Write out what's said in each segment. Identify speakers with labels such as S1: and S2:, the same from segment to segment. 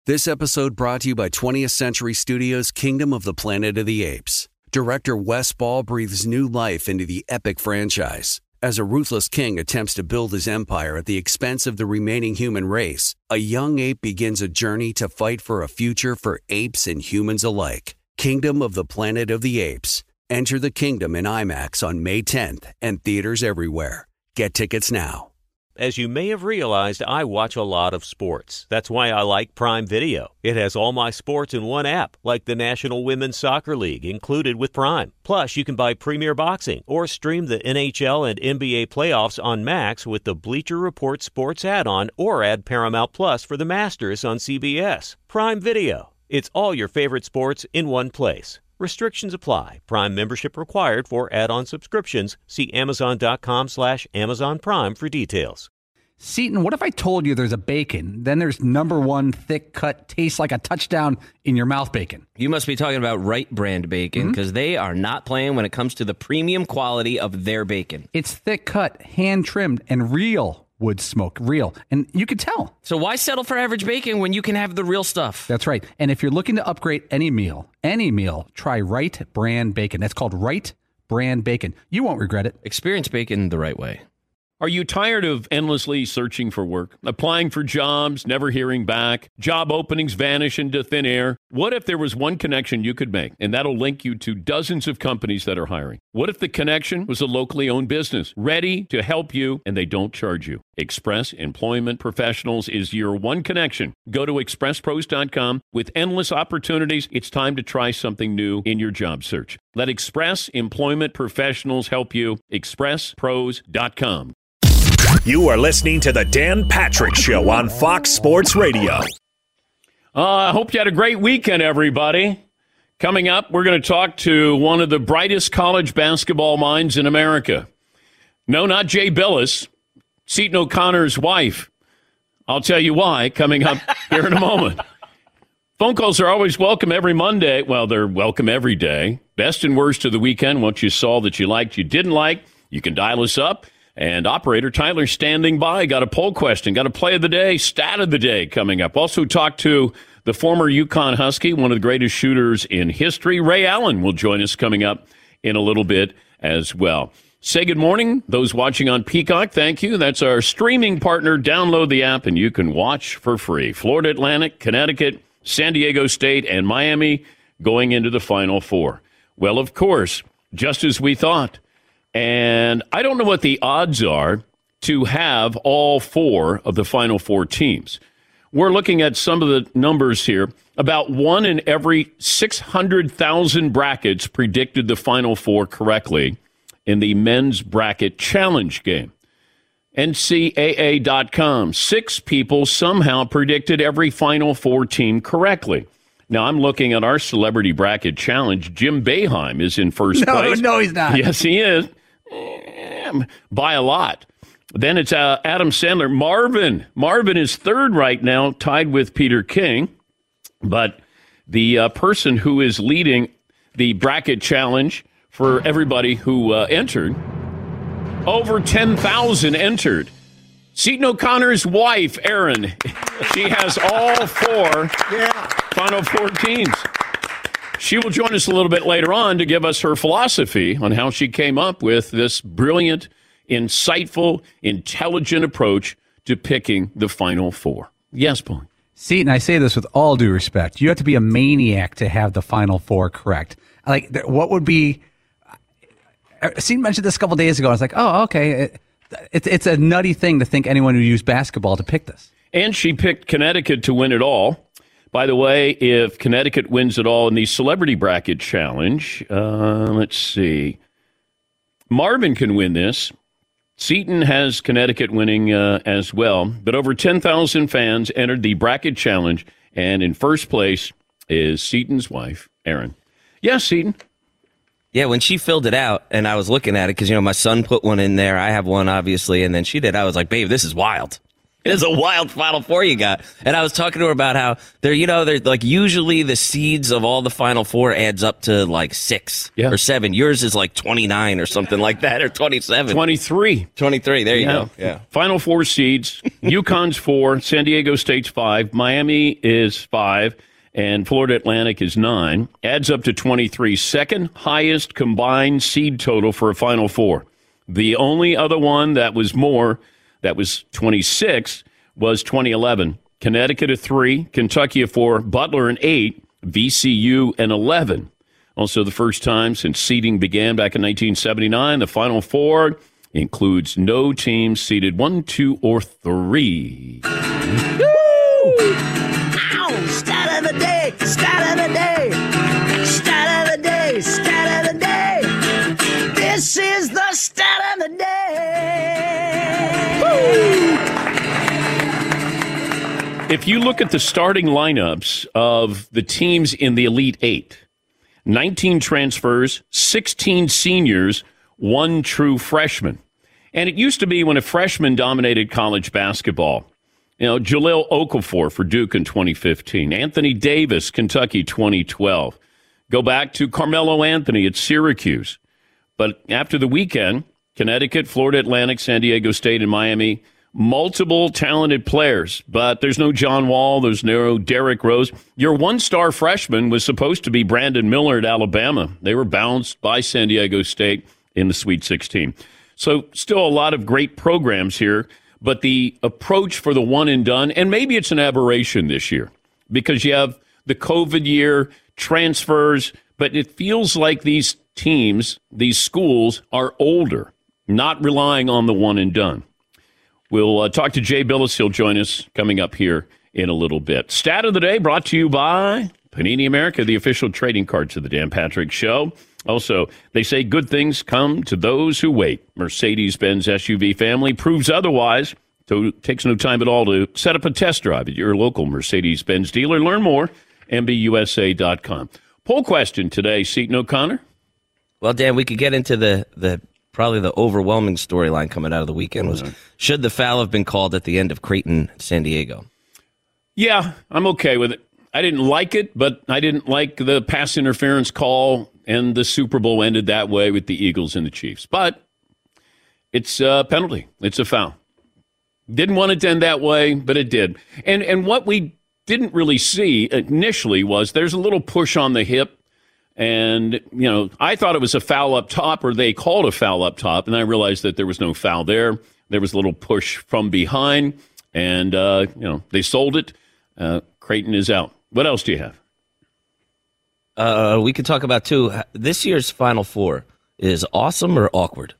S1: This episode brought to you by 20th Century Studios' Kingdom of the Planet of the Apes. Director Wes Ball breathes new life into the epic franchise. As a ruthless king attempts to build his empire at the expense of the remaining human race, a young ape begins a journey to fight for a future for apes and humans alike. Kingdom of the Planet of the Apes. Enter the kingdom in IMAX on May 10th and theaters everywhere. Get tickets now.
S2: As you may have realized, I watch a lot of sports. That's why I like Prime Video. It has all my sports in one app, like the National Women's Soccer League, included with Prime. Plus, you can buy Premier Boxing or stream the NHL and NBA playoffs on Max with the Bleacher Report Sports add-on, or add Paramount Plus for the Masters on CBS. Prime Video. It's all your favorite sports in one place. Restrictions apply. Prime membership required for add-on subscriptions. See Amazon.com/Amazon Prime for details.
S3: Seton, what if I told you there's a bacon, then there's number one thick cut, tastes like a touchdown in your mouth bacon?
S4: You must be talking about Wright Brand bacon, because they are not playing when it comes to the premium quality of their bacon.
S3: It's thick cut, hand trimmed, and real wood smoke, real. And you can tell.
S4: So why settle for average bacon when you can have the real stuff?
S3: That's right. And if you're looking to upgrade any meal, try Wright Brand bacon. That's called Wright Brand bacon. You won't regret it.
S4: Experience bacon the right way.
S5: Are you tired of endlessly searching for work, applying for jobs, never hearing back, job openings vanish into thin air? What if there was one connection you could make, and that'll link you to dozens of companies that are hiring? What if the connection was a locally owned business, ready to help you, and they don't charge you? Express Employment Professionals is your one connection. Go to expresspros.com. With endless opportunities, it's time to try something new in your job search. Let Express Employment Professionals help you. expresspros.com.
S6: You are listening to the Dan Patrick Show on Fox Sports Radio.
S5: I hope you had a great weekend, everybody. Coming up, we're going to talk to one of the brightest college basketball minds in America. No, not Jay Billis, Seton O'Connor's wife. I'll tell you why coming up here in a moment. Phone calls are always welcome every Monday. Well, they're welcome every day. Best and worst of the weekend, what you saw that you liked, you didn't like. You can dial us up. And operator Tyler standing by. Got a poll question, got a play of the day, stat of the day coming up. Also talk to the former UConn Husky, one of the greatest shooters in history. Ray Allen will join us coming up in a little bit as well. Say good morning. Those watching on Peacock, thank you. That's our streaming partner. Download the app and you can watch for free. Florida Atlantic, Connecticut, San Diego State, and Miami going into the Final Four. Well, of course, just as we thought. And I don't know what the odds are to have all four of the Final Four teams. We're looking at some of the numbers here. About 1 in every 600,000 brackets predicted the Final Four correctly in the men's bracket challenge game. NCAA.com, 6 people somehow predicted every Final Four team correctly. Now, I'm looking at our celebrity bracket challenge. Jim Boeheim is in first place.
S3: No, he's not.
S5: Yes, he is. By a lot. Then it's Adam Sandler. Marvin is third right now, tied with Peter King. But the person who is leading the bracket challenge for everybody who entered, over 10,000 entered. Seton O'Connor's wife, Erin, she has all four Final Four teams. She will join us a little bit later on to give us her philosophy on how she came up with this brilliant, insightful, intelligent approach to picking the Final Four. Yes, Paul.
S3: Seton, I say this with all due respect. You have to be a maniac to have the Final Four correct. Like, what would be... Seton mentioned this a couple days ago. I was like, oh, okay. It's a nutty thing to think anyone who used basketball to pick this.
S5: And she picked Connecticut to win it all. By the way, if Connecticut wins it all in the Celebrity Bracket Challenge, let's see. Marvin can win this. Seton has Connecticut winning as well. But over 10,000 fans entered the Bracket Challenge, and in first place is Seton's wife, Erin. Yes, Seton.
S4: Yeah, when she filled it out, and I was looking at it, because, my son put one in there. I have one, obviously, and then she did. I was like, babe, this is wild. It is a wild Final Four you got. And I was talking to her about how they're like usually the seeds of all the Final Four adds up to like 6 or 7. Yours is like 29 or something like that, or 27.
S5: 23.
S4: 23. There you go. Yeah.
S5: Final Four seeds. UConn's 4, San Diego State's 5, Miami is 5, and Florida Atlantic is 9. Adds up to 23. Second highest combined seed total for a Final Four. The only other one that was more, that was 26, was 2011. Connecticut at 3, Kentucky at 4, Butler at 8, VCU at 11. Also the first time since seeding began back in 1979, the Final Four includes no teams seeded 1, 2, or 3.
S7: Woo! Ow! Stat of the day! Stat of the day! Stat of the day! Stat of the day! This is the stat of the day! Woo!
S5: If you look at the starting lineups of the teams in the Elite Eight, 19 transfers, 16 seniors, 1 true freshman. And it used to be when a freshman dominated college basketball. You know, Jahlil Okafor for Duke in 2015. Anthony Davis, Kentucky, 2012. Go back to Carmelo Anthony at Syracuse. But after the weekend, Connecticut, Florida Atlantic, San Diego State, and Miami, multiple talented players. But there's no John Wall, there's no Derrick Rose. Your one-star freshman was supposed to be Brandon Miller at Alabama. They were bounced by San Diego State in the Sweet 16. So still a lot of great programs here, but the approach for the one and done, and maybe it's an aberration this year because you have the COVID year, transfers, but it feels like these teams, these schools are older, not relying on the one and done. We'll talk to Jay Billis. He'll join us coming up here in a little bit. Stat of the day brought to you by Panini America, the official trading cards of the Dan Patrick Show. Also, they say good things come to those who wait. Mercedes-Benz SUV family proves otherwise. So it takes no time at all to set up a test drive at your local Mercedes-Benz dealer. Learn more, MBUSA.com. Poll question today, Seton O'Connor.
S4: Well, Dan, we could get into the probably the overwhelming storyline coming out of the weekend was, should the foul have been called at the end of Creighton, San Diego?
S5: Yeah, I'm okay with it. I didn't like it, but I didn't like the pass interference call, and the Super Bowl ended that way with the Eagles and the Chiefs. But it's a penalty. It's a foul. Didn't want it to end that way, but it did. And what we didn't really see initially was there's a little push on the hip. And, you know, I thought it was a foul up top, or they called a foul up top, and I realized that there was no foul there. There was a little push from behind, and, they sold it. Creighton is out. What else do you have?
S4: We could talk about, too, this year's Final Four is awesome or awkward?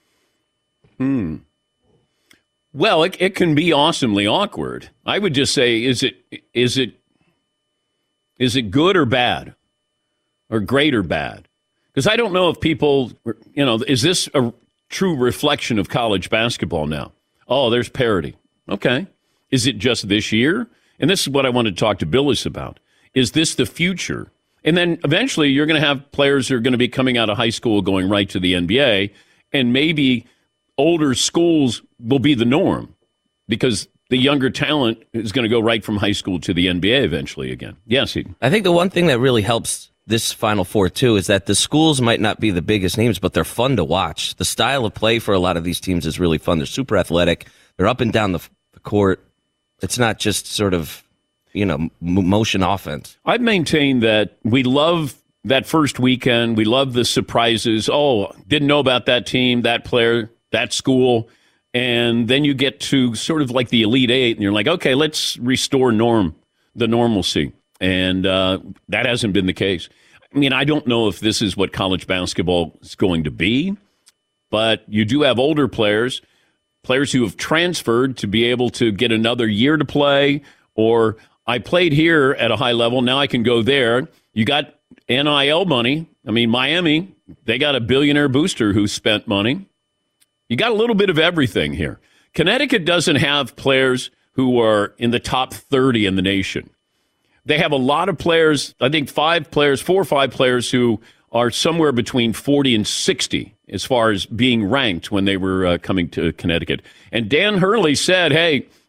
S5: Well, it can be awesomely awkward. I would just say, is it good or bad? Or great or bad? Because I don't know if people, is this a true reflection of college basketball now? Oh, there's parity. Okay. Is it just this year? And this is what I wanted to talk to Billis about. Is this the future? And then eventually you're going to have players who are going to be coming out of high school going right to the NBA, and maybe older schools will be the norm because the younger talent is going to go right from high school to the NBA eventually again. Yes, Eden.
S4: I think the one thing that really helps this Final Four, too, is that the schools might not be the biggest names, but they're fun to watch. The style of play for a lot of these teams is really fun. They're super athletic. They're up and down the court. It's not just sort of, motion offense.
S5: I've maintained that we love that first weekend. We love the surprises. Oh, didn't know about that team, that player, that school. And then you get to sort of like the Elite Eight, and you're like, okay, let's restore the normalcy. And that hasn't been the case. I mean, I don't know if this is what college basketball is going to be, but you do have older players who have transferred to be able to get another year to play, or I played here at a high level, now I can go there. You got NIL money. I mean, Miami, they got a billionaire booster who spent money. You got a little bit of everything here. Connecticut doesn't have players who are in the top 30 in the nation. They have a lot of players, I think 4 or 5 players who are somewhere between 40 and 60 as far as being ranked when they were coming to Connecticut. And Dan Hurley said, hey,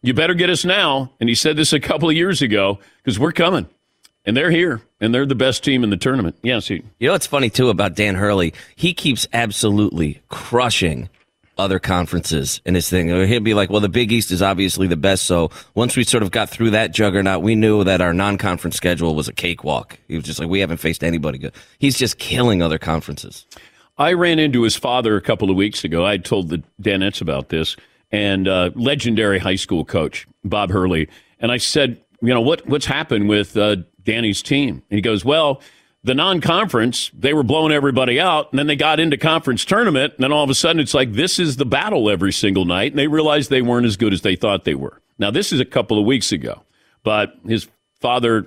S5: You better get us now. And he said this a couple of years ago because we're coming. And they're here, and they're the best team in the tournament. Yes,
S4: You know what's funny, too, about Dan Hurley? He keeps absolutely crushing other conferences in his thing. He'll be like, well, the Big East is obviously the best, so once we sort of got through that juggernaut, we knew that our non-conference schedule was a cakewalk. He was just like, we haven't faced anybody good. He's just killing other conferences.
S5: I ran into his father a couple of weeks ago. I told the Danettes about this, and legendary high school coach, Bob Hurley. And I said, you know, what's happened with Danny's team? And he goes, well, the non-conference, they were blowing everybody out, and then they got into conference tournament, and then all of a sudden it's like this is the battle every single night, and they realized they weren't as good as they thought they were. Now, this is a couple of weeks ago, but his father,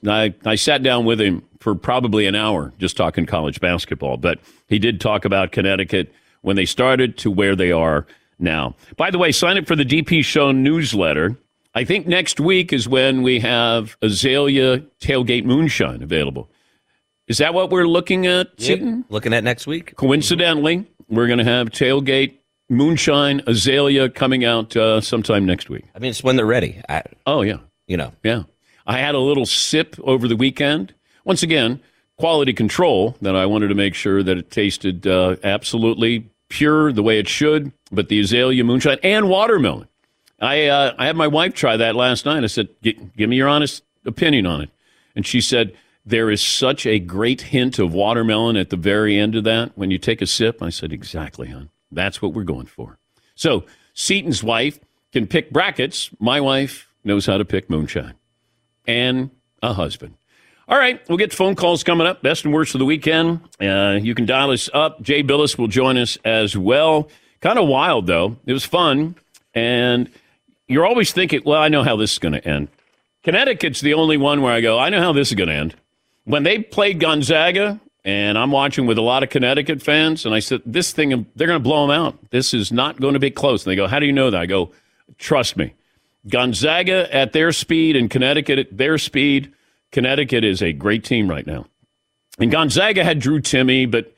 S5: I sat down with him for probably an hour just talking college basketball, but he did talk about Connecticut when they started to where they are now. By the way, sign up for the DP Show newsletter. I think next week is when we have Azalea Tailgate Moonshine available. Is that what we're looking at, Seton?
S4: Looking at next week.
S5: Coincidentally, we're going to have Tailgate Moonshine Azalea coming out sometime next week.
S4: I mean, it's when they're ready.
S5: Oh, yeah.
S4: You know.
S5: Yeah. I had a little sip over the weekend. Once again, quality control that I wanted to make sure that it tasted absolutely pure the way it should, but the Azalea Moonshine and watermelon. I had my wife try that last night. I said, give me your honest opinion on it. And she said, there is such a great hint of watermelon at the very end of that when you take a sip. I said, exactly, hon. That's what we're going for. So Seton's wife can pick brackets. My wife knows how to pick moonshine. And a husband. All right, we'll get phone calls coming up. Best and worst of the weekend. You can dial us up. Jay Billis will join us as well. Kind of wild, though. It was fun. And you're always thinking, well, I know how this is going to end. Connecticut's the only one where I go, I know how this is going to end. When they played Gonzaga, and I'm watching with a lot of Connecticut fans, and I said, this thing, they're going to blow them out. This is not going to be close. And they go, how do you know that? I go, trust me. Gonzaga at their speed and Connecticut at their speed. Connecticut is a great team right now. And Gonzaga had Drew Timme, but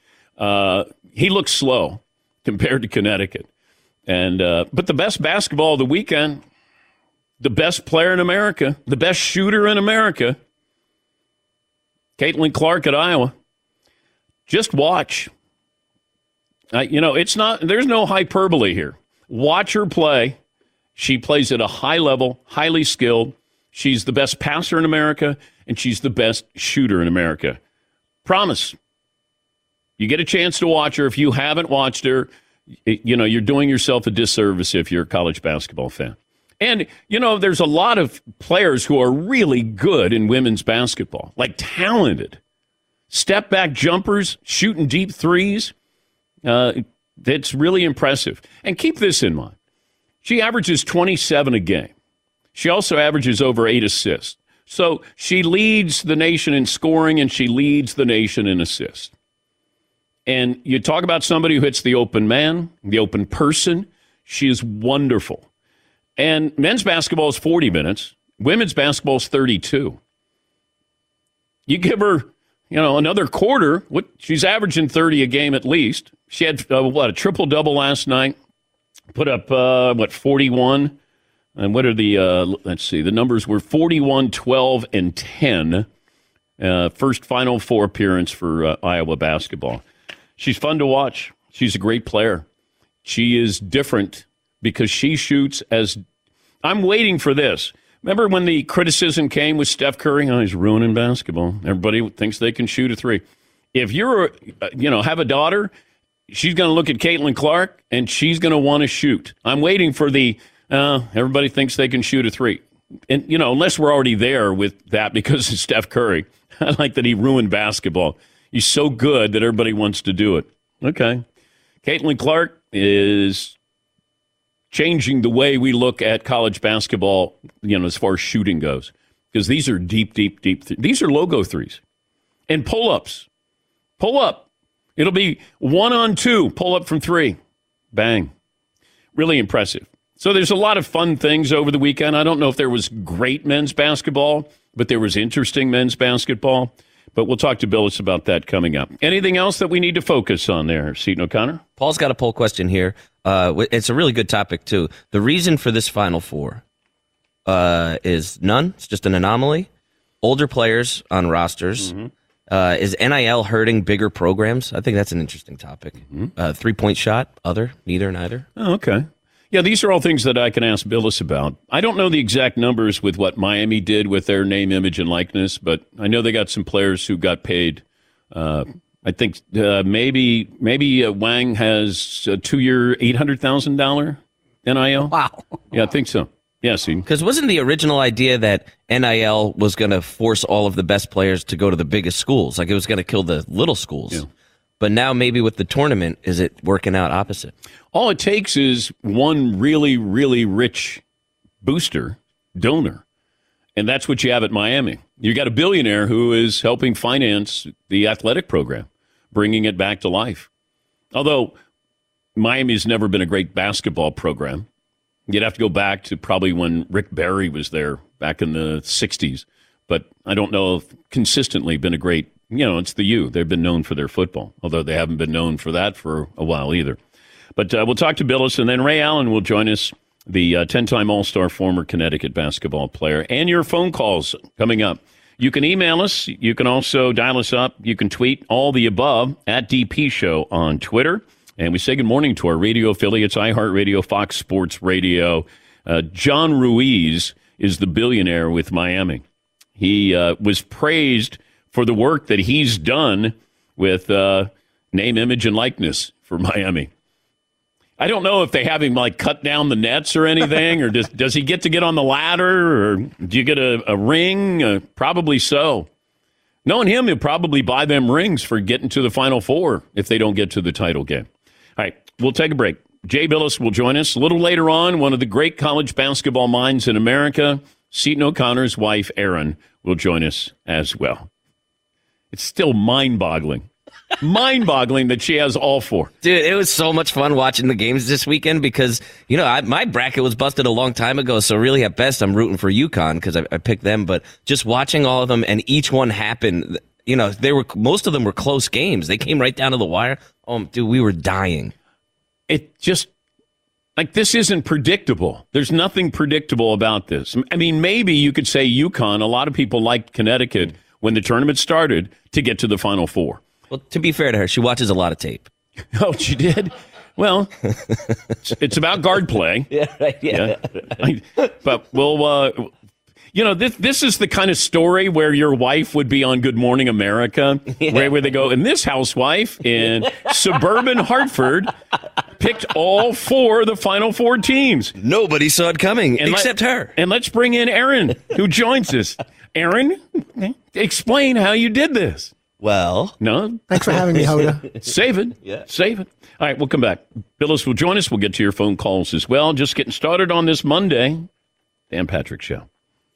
S5: he looked slow compared to Connecticut. And but the best basketball of the weekend, the best player in America, the best shooter in America, Caitlin Clark at Iowa. Just watch. It's not. There's no hyperbole here. Watch her play. She plays at a high level, highly skilled. She's the best passer in America, and she's the best shooter in America. Promise. You get a chance to watch her. If you haven't watched her, you're doing yourself a disservice if you're a college basketball fan. And, there's a lot of players who are really good in women's basketball, like talented. Step-back jumpers, shooting deep threes. That's really impressive. And keep this in mind. She averages 27 a game. She also averages over 8 assists. So she leads the nation in scoring, and she leads the nation in assists. And you talk about somebody who hits the open man, the open person. She is wonderful. And men's basketball is 40 minutes. Women's basketball is 32. You give her, another quarter. She's averaging 30 a game at least. She had, a triple-double last night. Put up, 41. And what are the, let's see, the numbers were 41, 12, and 10. First Final Four appearance for Iowa basketball. She's fun to watch. She's a great player. She is different because she shoots as – I'm waiting for this. Remember when the criticism came with Steph Curry? Oh, he's ruining basketball. Everybody thinks they can shoot a three. If you're, have a daughter, she's going to look at Caitlin Clark, and she's going to want to shoot. I'm waiting for the everybody thinks they can shoot a three. And, unless we're already there with that because of Steph Curry. I like that he ruined basketball. He's so good that everybody wants to do it. Okay. Caitlin Clark is changing the way we look at college basketball, as far as shooting goes. Because these are deep. These are logo threes. And pull-ups. Pull up. It'll be 1-on-2, pull up from 3. Bang. Really impressive. So there's a lot of fun things over the weekend. I don't know if there was great men's basketball, but there was interesting men's basketball. But we'll talk to Billis about that coming up. Anything else that we need to focus on there, Seton O'Connor?
S4: Paul's got a poll question here. It's a really good topic, too. The reason for this Final Four is none. It's just an anomaly. Older players on rosters. Is NIL hurting bigger programs? I think that's an interesting topic. 3-point shot, other, neither.
S5: Oh, okay. Yeah, these are all things that I can ask Billis about. I don't know the exact numbers with what Miami did with their name, image, and likeness, but I know they got some players who got paid. I think maybe Wang has a 2-year, $800,000 NIL.
S3: Wow.
S5: Yeah, I think so. Yeah, see.
S4: Because wasn't the original idea that NIL was going to force all of the best players to go to the biggest schools? Like it was going to kill the little schools.
S5: Yeah.
S4: But now maybe with the tournament, is it working out opposite?
S5: All it takes is one really, really rich donor, and that's what you have at Miami. You got a billionaire who is helping finance the athletic program, bringing it back to life. Although Miami's never been a great basketball program. You'd have to go back to probably when Rick Barry was there back in the 60s. But I don't know if consistently been a great, it's the U. They've been known for their football, although they haven't been known for that for a while either. But we'll talk to Billis, and then Ray Allen will join us, the 10-time All-Star former Connecticut basketball player, and your phone calls coming up. You can email us. You can also dial us up. You can tweet all the above at DP Show on Twitter. And we say good morning to our radio affiliates, iHeartRadio, Fox Sports Radio. John Ruiz is the billionaire with Miami. He was praised for the work that he's done with name, image, and likeness for Miami. I don't know if they have him cut down the nets or anything, or does he get to get on the ladder, or do you get a ring? Probably so. Knowing him, he'll probably buy them rings for getting to the Final Four if they don't get to the title game. All right, we'll take a break. Jay Billis will join us a little later on. One of the great college basketball minds in America, Seton O'Connor's wife, Erin, will join us as well. It's still mind-boggling. Mind-boggling that she has all four.
S4: Dude, it was so much fun watching the games this weekend because, my bracket was busted a long time ago, so really at best I'm rooting for UConn because I picked them, but just watching all of them and each one happened, most of them were close games. They came right down to the wire. Oh, dude, we were dying.
S5: It just, this isn't predictable. There's nothing predictable about this. I mean, maybe you could say UConn. A lot of people liked Connecticut when the tournament started to get to the Final Four.
S4: Well, to be fair to her, she watches a lot of tape.
S5: Oh, she did? Well, it's about guard play.
S4: Yeah, right. Yeah.
S5: But we'll, this is the kind of story where your wife would be on Good Morning America, where they go, and this housewife in suburban Hartford picked all four of the Final Four teams.
S4: Nobody saw it coming except her.
S5: And let's bring in Erin, who joins us. Erin, explain how you did this.
S4: Well,
S5: no.
S8: Thanks for having me, Hoda.
S5: Save it. Yeah. Save it. All right, we'll come back. Billis will join us. We'll get to your phone calls as well. Just getting started on this Monday. Dan Patrick Show.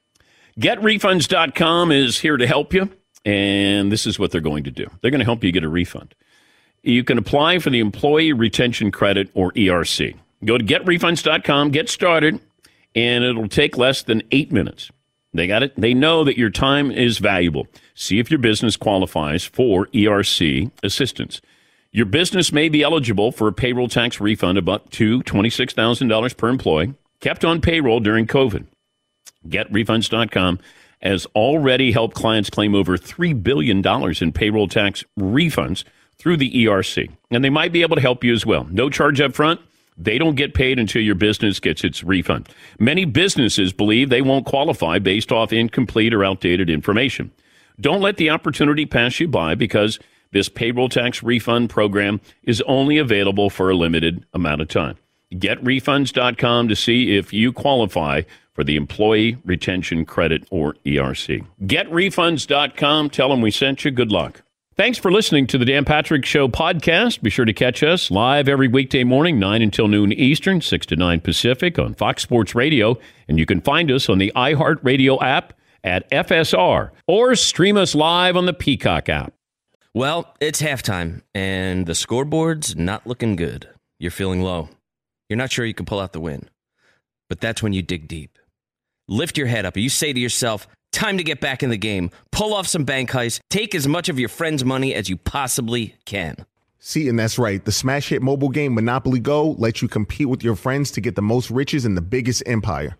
S5: GetRefunds.com is here to help you, and this is what they're going to do. They're going to help you get a refund. You can apply for the Employee Retention Credit, or ERC. Go to GetRefunds.com, get started, and it'll take less than 8 minutes. They got it. They know that your time is valuable. See if your business qualifies for ERC assistance. Your business may be eligible for a payroll tax refund of up to $26,000 per employee kept on payroll during COVID. GetRefunds.com has already helped clients claim over $3 billion in payroll tax refunds through the ERC. And they might be able to help you as well. No charge up front. They don't get paid until your business gets its refund. Many businesses believe they won't qualify based off incomplete or outdated information. Don't let the opportunity pass you by because this payroll tax refund program is only available for a limited amount of time. GetRefunds.com to see if you qualify for the Employee Retention Credit, or ERC. GetRefunds.com. Tell them we sent you. Good luck. Thanks for listening to the Dan Patrick Show podcast. Be sure to catch us live every weekday morning, 9 until noon Eastern, 6 to 9 Pacific on Fox Sports Radio. And you can find us on the iHeartRadio app at FSR or stream us live on the Peacock app.
S4: Well, it's halftime, and the scoreboard's not looking good. You're feeling low. You're not sure you can pull out the win. But that's when you dig deep. Lift your head up, and you say to yourself, time to get back in the game. Pull off some bank heists. Take as much of your friend's money as you possibly can.
S8: See, and that's right. The smash hit mobile game Monopoly Go lets you compete with your friends to get the most riches in the biggest empire.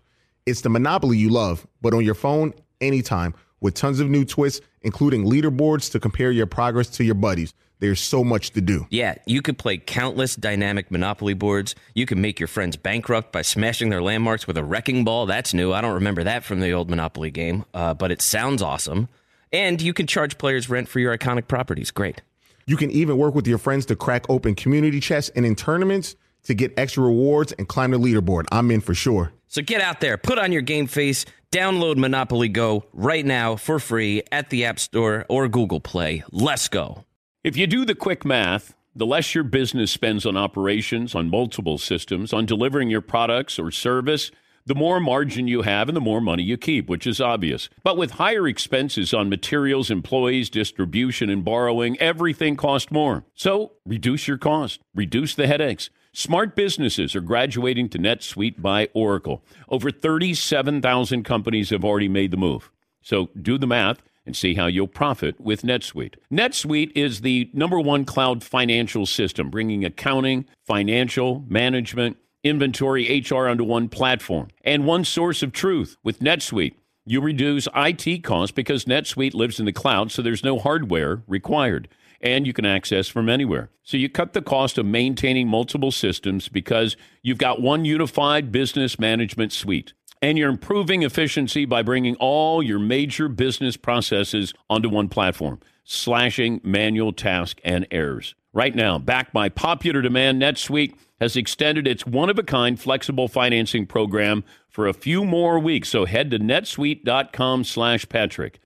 S8: It's the Monopoly you love, but on your phone anytime with tons of new twists, including leaderboards to compare your progress to your buddies. There's so much to do.
S4: Yeah, you could play countless dynamic Monopoly boards. You can make your friends bankrupt by smashing their landmarks with a wrecking ball. That's new. I don't remember that from the old Monopoly game, but it sounds awesome. And you can charge players rent for your iconic properties. Great.
S8: You can even work with your friends to crack open community chests and in tournaments to get extra rewards and climb the leaderboard. I'm in for sure.
S4: So get out there, put on your game face, download Monopoly Go right now for free at the App Store or Google Play. Let's go.
S5: If you do the quick math, the less your business spends on operations, on multiple systems, on delivering your products or service, the more margin you have and the more money you keep, which is obvious. But with higher expenses on materials, employees, distribution, and borrowing, everything costs more. So reduce your cost, reduce the headaches. Smart businesses are graduating to NetSuite by Oracle. Over 37,000 companies have already made the move. So do the math and see how you'll profit with NetSuite. NetSuite is the #1 cloud financial system, bringing accounting, financial, management, inventory, HR onto one platform and one source of truth. With NetSuite, you reduce IT costs because NetSuite lives in the cloud, so there's no hardware required, and you can access from anywhere. So you cut the cost of maintaining multiple systems because you've got one unified business management suite. And you're improving efficiency by bringing all your major business processes onto one platform, slashing manual tasks and errors. Right now, backed by popular demand, NetSuite has extended its one-of-a-kind flexible financing program for a few more weeks. So head to netsuite.com/Patrick.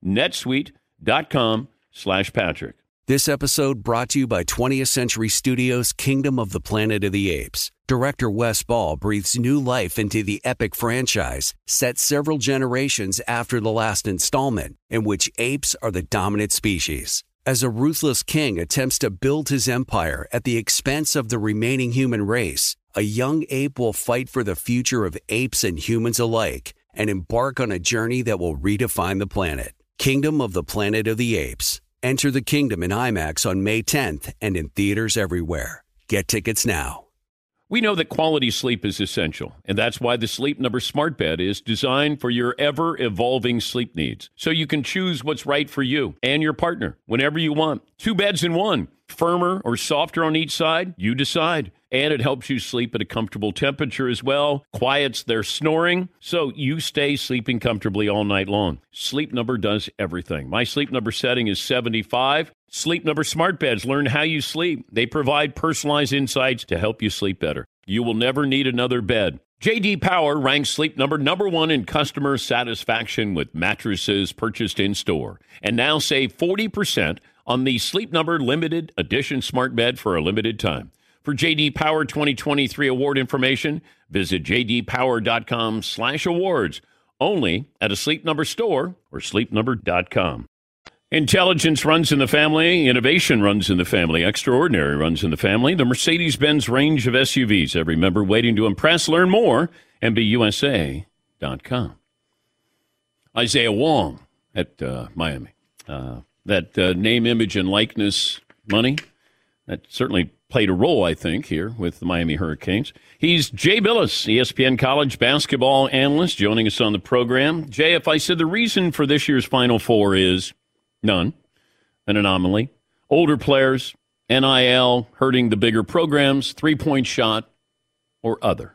S5: netsuite.com/Patrick.
S1: This episode brought to you by 20th Century Studios' Kingdom of the Planet of the Apes. Director Wes Ball breathes new life into the epic franchise, set several generations after the last installment, in which apes are the dominant species. As a ruthless king attempts to build his empire at the expense of the remaining human race, a young ape will fight for the future of apes and humans alike and embark on a journey that will redefine the planet. Kingdom of the Planet of the Apes. Enter the kingdom in IMAX on May 10th and in theaters everywhere. Get tickets now.
S5: We know that quality sleep is essential, and that's why the Sleep Number Smart Bed is designed for your ever-evolving sleep needs, so you can choose what's right for you and your partner whenever you want. 2 beds in one, firmer or softer on each side, you decide. And it helps you sleep at a comfortable temperature as well, quiets their snoring, so you stay sleeping comfortably all night long. Sleep Number does everything. My Sleep Number setting is 75. Sleep Number Smart Beds learn how you sleep. They provide personalized insights to help you sleep better. You will never need another bed. J.D. Power ranks Sleep Number #1 in customer satisfaction with mattresses purchased in-store. And now save 40% on the Sleep Number Limited Edition Smart Bed for a limited time. For J.D. Power 2023 award information, visit jdpower.com/awards. Only at a Sleep Number store or sleepnumber.com. Intelligence runs in the family. Innovation runs in the family. Extraordinary runs in the family. The Mercedes-Benz range of SUVs. Every member waiting to impress. Learn more. MBUSA.com. Isaiah Wong at Miami. That name, image, and likeness money, that certainly played a role, I think, here with the Miami Hurricanes. He's Jay Billis, ESPN college basketball analyst, joining us on the program. Jay, if I said the reason for this year's Final Four is none, an anomaly, older players, NIL hurting the bigger programs, three-point shot, or other?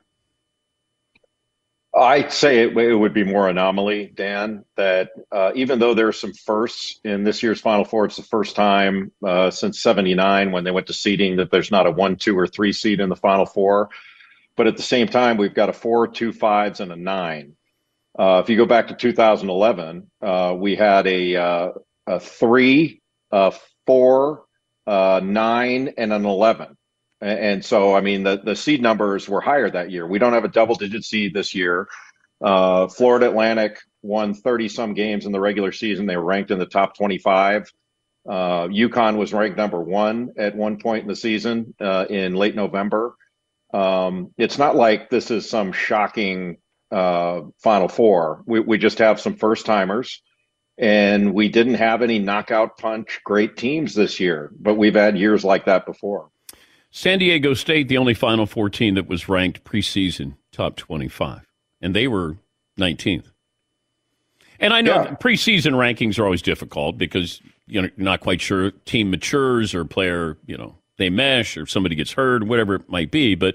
S9: I'd say it would be more anomaly, Dan, that even though there are some firsts in this year's Final Four, it's the first time since 79 when they went to seeding that there's not a 1, 2, or 3 seed in the Final Four. But at the same time, we've got a 4, 2 5s, and a 9. If you go back to 2011, we had a 3, 4, 9, and an 11. And so, I mean, the seed numbers were higher that year. We don't have a double-digit seed this year. Florida Atlantic won 30-some games in the regular season. They were ranked in the top 25. UConn was ranked number 1 at one point in the season in late November. It's not like this is some shocking Final Four. We just have some first-timers. And we didn't have any knockout punch great teams this year, but we've had years like that before.
S5: San Diego State, the only Final Four team that was ranked preseason top 25. And they were 19th. And I know preseason rankings are always difficult because you're not quite sure team matures or player, they mesh or somebody gets hurt, whatever it might be. But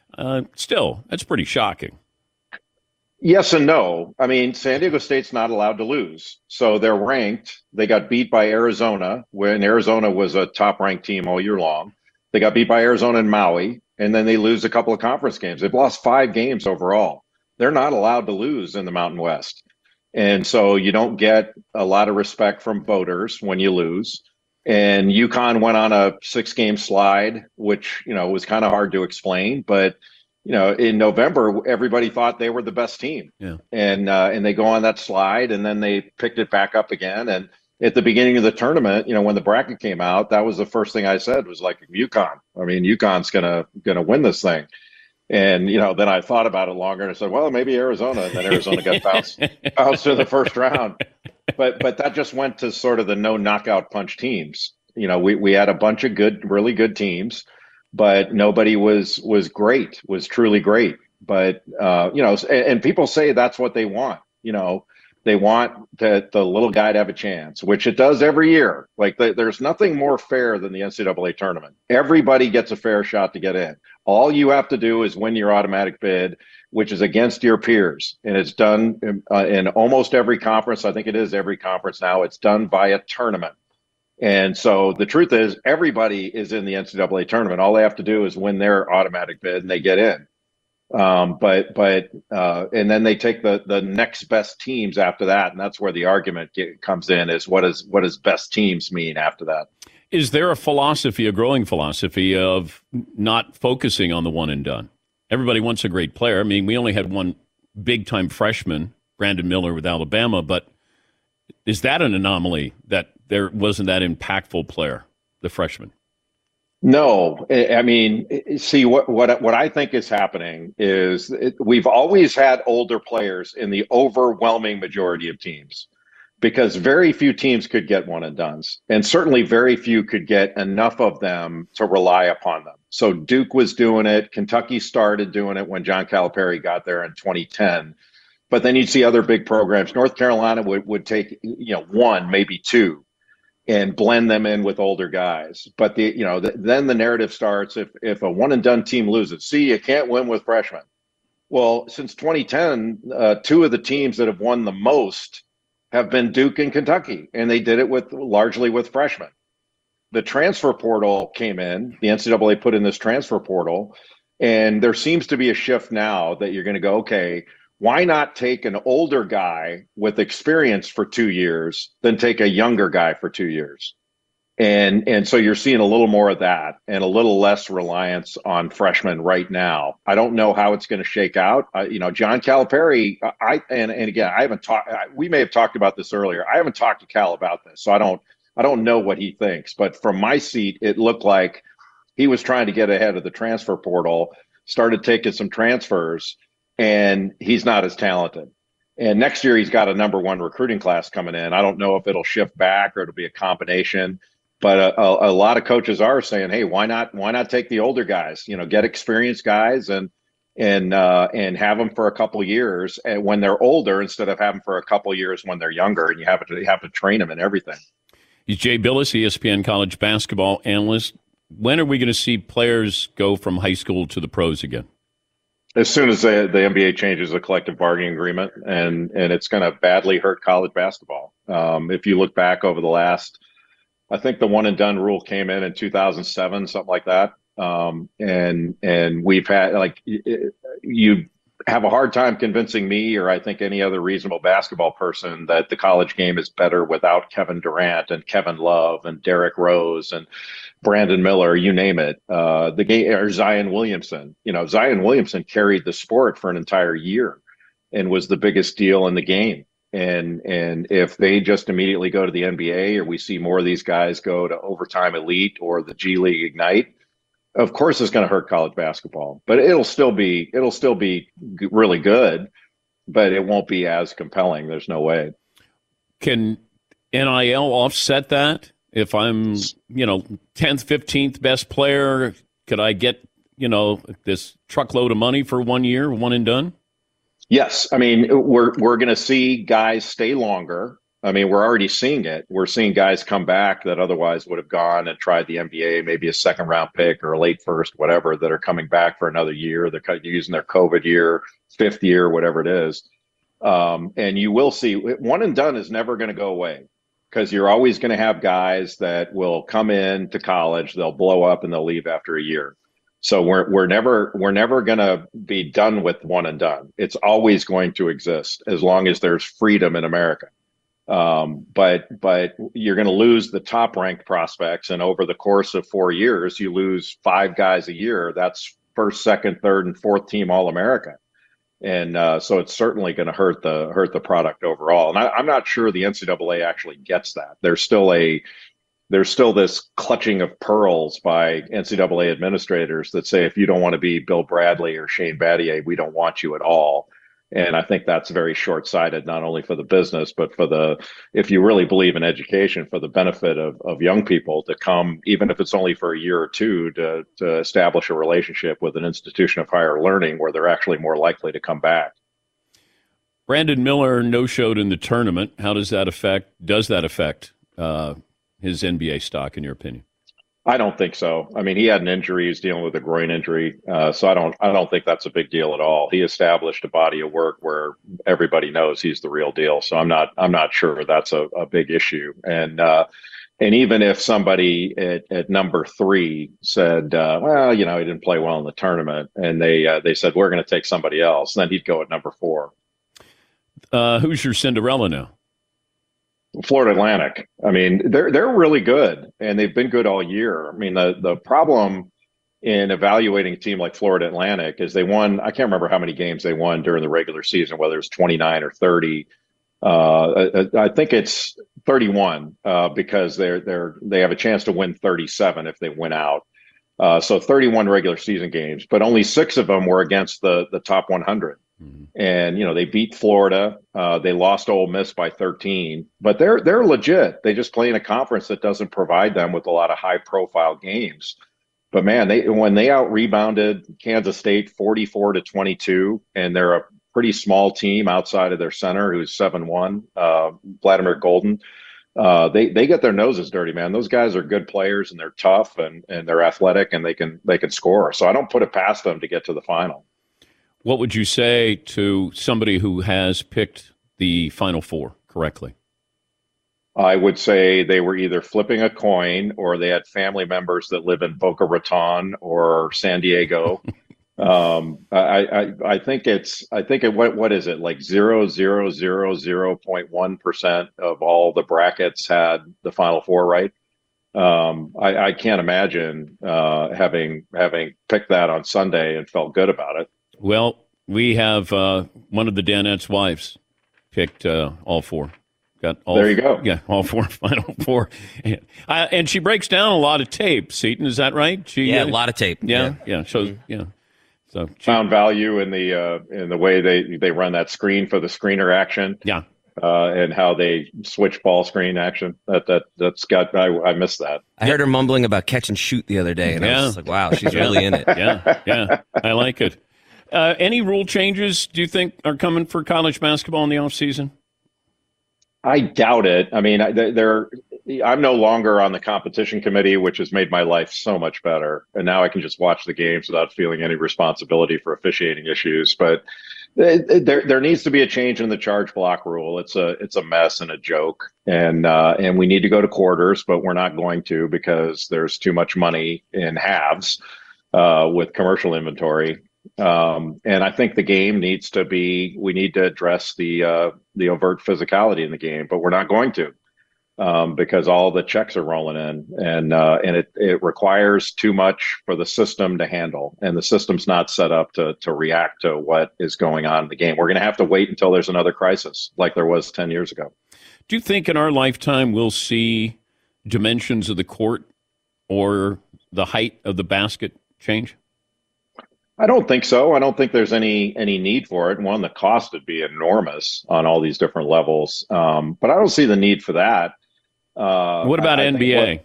S5: still, that's pretty shocking.
S9: Yes and no. I mean, San Diego State's not allowed to lose. So they're ranked. They got beat by Arizona when Arizona was a top-ranked team all year long. They got beat by Arizona and Maui, and then they lose a couple of conference games. They've lost 5 games overall. They're not allowed to lose in the Mountain West. And so you don't get a lot of respect from voters when you lose. And UConn went on a 6-game slide, which, was kind of hard to explain. But, in November, everybody thought they were the best team.
S5: Yeah.
S9: And they go on that slide, and then they picked it back up again. And at the beginning of the tournament, when the bracket came out, that was the first thing I said was like, UConn. I mean, UConn's gonna win this thing. And, then I thought about it longer and I said, well, maybe Arizona. And then Arizona got bounced to the first round. But that just went to sort of the no knockout punch teams. We had a bunch of really good teams, but nobody was great, was truly great. But, and people say that's what they want. They want the little guy to have a chance, which it does every year. Like there's nothing more fair than the NCAA tournament. Everybody gets a fair shot to get in. All you have to do is win your automatic bid, which is against your peers. And it's done in almost every conference. I think it is every conference now. It's done via tournament. And so the truth is everybody is in the NCAA tournament. All they have to do is win their automatic bid and they get in. And then they take the next best teams after that. And that's where the argument comes in is what does best teams mean after that?
S5: Is there a growing philosophy of not focusing on the one and done? Everybody wants a great player. I mean, we only had one big-time freshman, Brandon Miller with Alabama, but is that an anomaly that there wasn't that impactful player, the freshman?
S9: No, I mean, see what I think is happening is we've always had older players in the overwhelming majority of teams. Because very few teams could get one and dones, and certainly very few could get enough of them to rely upon them. So Duke was doing it. Kentucky started doing it when John Calipari got there in 2010. But then you'd see other big programs. North Carolina would take, one, maybe two, and blend them in with older guys. But then the narrative starts if a one and done team loses, see, you can't win with freshmen. Well, since 2010, 2 of the teams that have won the most have been Duke and Kentucky, and they did it largely with freshmen. The transfer portal came in. The NCAA put in this transfer portal, and there seems to be a shift now that you're going to go, okay, why not take an older guy with experience for 2 years than take a younger guy for 2 years? And so you're seeing a little more of that and a little less reliance on freshmen right now. I don't know how it's going to shake out. John Calipari, and again, I haven't talked, we may have talked about this earlier. I haven't talked to Cal about this, so I don't know what he thinks, but from my seat, it looked like he was trying to get ahead of the transfer portal, started taking some transfers, and he's not as talented. And next year he's got a number 1 recruiting class coming in. I don't know if it'll shift back or it'll be a combination. But a lot of coaches are saying, "Hey, why not take the older guys? Get experienced guys and have them for a couple of years and when they're older instead of having for a couple of years when they're younger, and you have to train them and everything."
S5: He's Jay Billis, ESPN college basketball analyst. When are we going to see players go from high school to the pros again?
S9: As soon as the NBA changes the collective bargaining agreement, and it's going to badly hurt college basketball. If you look back over the last. I think the one and done rule came in 2007, something like that. And we've had you have a hard time convincing me, or I think any other reasonable basketball person, that the college game is better without Kevin Durant and Kevin Love and Derrick Rose and Brandon Miller, you name it. The game, or Zion Williamson. Zion Williamson carried the sport for an entire year and was the biggest deal in the game. And if they just immediately go to the NBA, or we see more of these guys go to Overtime Elite or the G League Ignite, of course it's going to hurt college basketball. But it'll still be really good, but it won't be as compelling. There's no way.
S5: Can NIL offset that? If I'm, 10th, 15th best player, could I get, this truckload of money for 1 year, one and done?
S9: Yes, I mean we're going to see guys stay longer. I mean, we're already seeing it. We're seeing guys come back that otherwise would have gone and tried the NBA, maybe a second round pick or a late first, whatever, that are coming back for another year. They're using their COVID year, fifth year, whatever it is. And you will see one and done is never going to go away because you're always going to have guys that will come in to college, they'll blow up and they'll leave after a year. So we're never going to be done with one and done. It's always going to exist as long as there's freedom in America. But you're going to lose the top ranked prospects, and over the course of 4 years, you lose 5 guys a year. That's first, second, third, and fourth team All-America. And so it's certainly going to hurt the product overall. And I'm not sure the NCAA actually gets that. There's still this clutching of pearls by NCAA administrators that say, if you don't want to be Bill Bradley or Shane Battier, we don't want you at all. And I think that's very short-sighted, not only for the business, but if you really believe in education, for the benefit of young people to come, even if it's only for a year or two, to establish a relationship with an institution of higher learning where they're actually more likely to come back.
S5: Brandon Miller no-showed in the tournament. Does that affect his NBA stock, in your opinion?
S9: I don't think so. I mean, he had an injury. He's dealing with a groin injury. So I don't think that's a big deal at all. He established a body of work where everybody knows he's the real deal. So I'm not sure that's a big issue. And even if somebody at number 3 said, well, he didn't play well in the tournament, and they said, we're going to take somebody else, then he'd go at number 4.
S5: Who's your Cinderella now?
S9: Florida Atlantic. I mean, they're really good, and they've been good all year. I mean, the problem in evaluating a team like Florida Atlantic is they won, I can't remember how many games they won during the regular season, whether it's 29 or 30. I think it's 31 because they have a chance to win 37 if they win out. So 31 regular season games, but only 6 of them were against the top 100. Mm-hmm. And they beat Florida. They lost Ole Miss by 13, but they're legit. They just play in a conference that doesn't provide them with a lot of high profile games. But man, when they out rebounded Kansas State 44-22, and they're a pretty small team outside of their center who's 7-1, Vladimir Golden. They get their noses dirty, man. Those guys are good players, and they're tough, and they're athletic, and they can score. So I don't put it past them to get to the final.
S5: What would you say to somebody who has picked the Final Four correctly?
S9: I would say they were either flipping a coin, or they had family members that live in Boca Raton or San Diego. I think what is it, like 0.1% of all the brackets had the Final Four right. I can't imagine having picked that on Sunday and felt good about it.
S5: Well, we have one of the Danettes' wives picked all 4. Got all.
S9: There you go.
S5: Yeah, all 4 Final Four, and she breaks down a lot of tape. Seton, is that right?
S4: A lot of tape.
S5: Yeah. So So
S9: found value in the way they run that screen for the screener action.
S5: Yeah.
S9: And how they switch ball screen action. That's got I missed that.
S4: I heard her mumbling about catch and shoot the other day, and I was just like, wow, she's really in it.
S5: Yeah. I like it. Any rule changes do you think are coming for college basketball in the offseason?
S9: I doubt it. I mean, I'm no longer on the competition committee, which has made my life so much better. And now I can just watch the games without feeling any responsibility for officiating issues. But there needs to be a change in the charge block rule. It's a mess and a joke. And we need to go to quarters, but we're not going to because there's too much money in halves with commercial inventory. And I think the game we need to address the overt physicality in the game, but we're not going to, because all the checks are rolling in, and it requires too much for the system to handle, and the system's not set up to react to what is going on in the game. We're going to have to wait until there's another crisis like there was 10 years ago.
S5: Do you think in our lifetime we'll see dimensions of the court or the height of the basket change?
S9: I don't think so. I don't think there's any need for it. One, the cost would be enormous on all these different levels. But I don't see the need for that.
S5: What about NBA?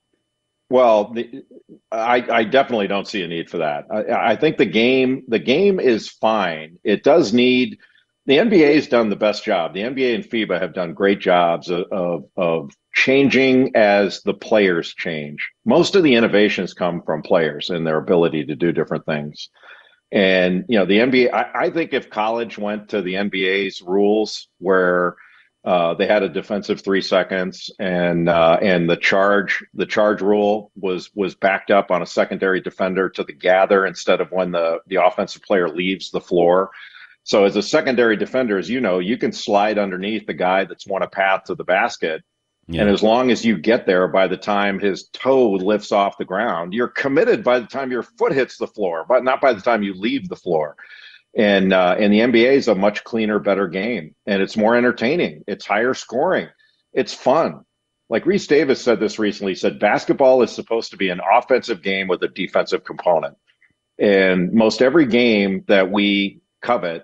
S9: I definitely don't see a need for that. I think the game is fine. It does need The NBA has done the best job. The NBA and FIBA have done great jobs of changing as the players change. Most of the innovations come from players and their ability to do different things. And, the NBA, I think if college went to the NBA's rules where they had a defensive 3 seconds and the charge rule was backed up on a secondary defender to the gather instead of when the offensive player leaves the floor. So as a secondary defender, as you know, you can slide underneath the guy that's won a path to the basket. Yeah. And as long as you get there by the time his toe lifts off the ground, you're committed by the time your foot hits the floor, but not by the time you leave the floor. And the NBA is a much cleaner, better game. And it's more entertaining. It's higher scoring. It's fun. Like Reese Davis said this recently, he said, basketball is supposed to be an offensive game with a defensive component. And most every game that we covet,